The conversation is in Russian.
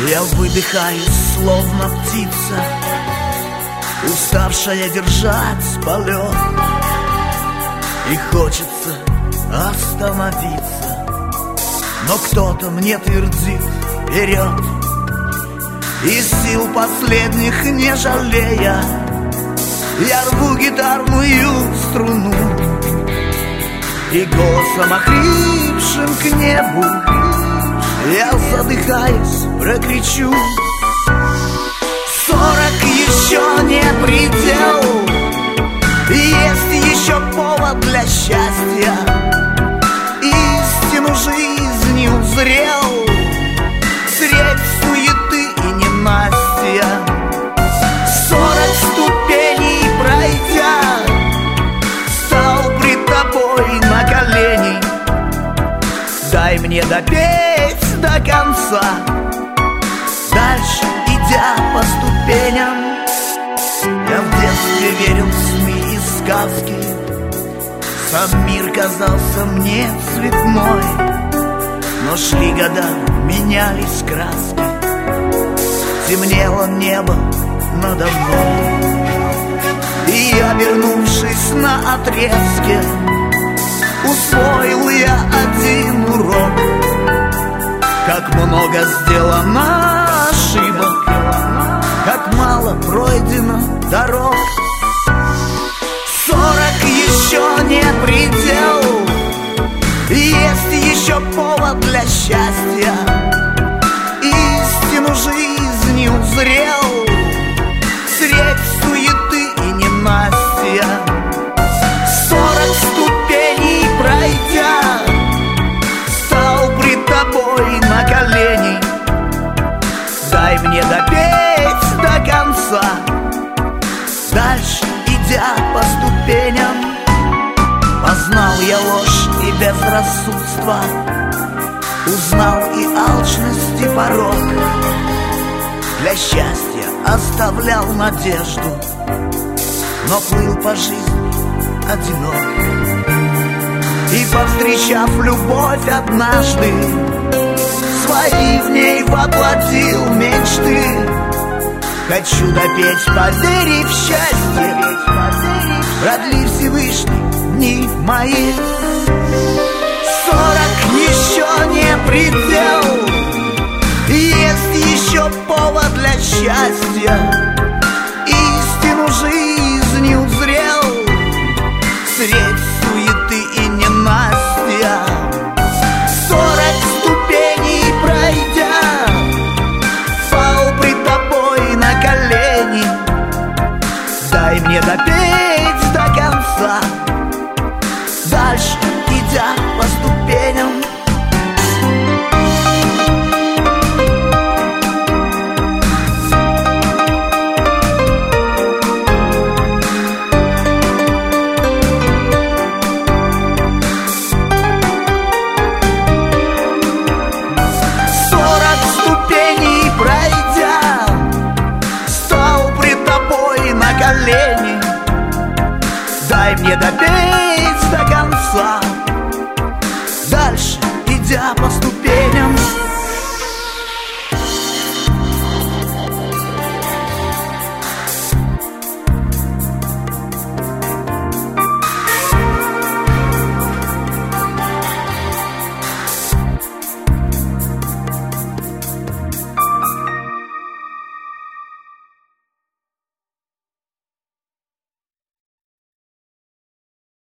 Я выдыхаюсь, словно птица, уставшая держать полет. И хочется остановиться, но кто-то мне твердит вперед. И сил последних не жалея, я рву гитарную струну и голосом охрипшим к небу я, задыхаясь, прокричу: 40 еще не предел, есть еще повод для счастья. Истину жизни узрел средь суеты и ненастья. 40 ступеней пройдя, стал пред тобой на колени. Дай мне допеть до конца, дальше идя по ступеням. Я в детстве верил в сны и сказки, сам мир казался мне цветной. Но шли года, менялись краски, темнело небо надо мной. И обернувшись на отрезке, усвоил я один урок: как много сделано ошибок, как мало пройдено дорог. 40 еще не предел, есть еще повод для счастья. Истину жизни узрел средь суеты и ненастья. 40 ступеней пройдя, стал пред тобой на колени. Дай мне допеть до конца, дальше идя по ступеням. Познал я ложь и безрассудство, узнал и алчность, и порок. Для счастья оставлял надежду, но плыл по жизни одинок. И, повстречав любовь однажды, свои в ней воплотил мечты. Хочу допеть, поверив в счастье, продли Всевышний дни мои. 40 еще не предел, есть еще повод для счастья. Истину жизни узрел средь суеты и ненастья. 40 ступеней пройдя, пал пред тобой на колени. Дай мне допеть до конца, дальше идя по ступеням. Дай мне допеть до конца, дальше идя по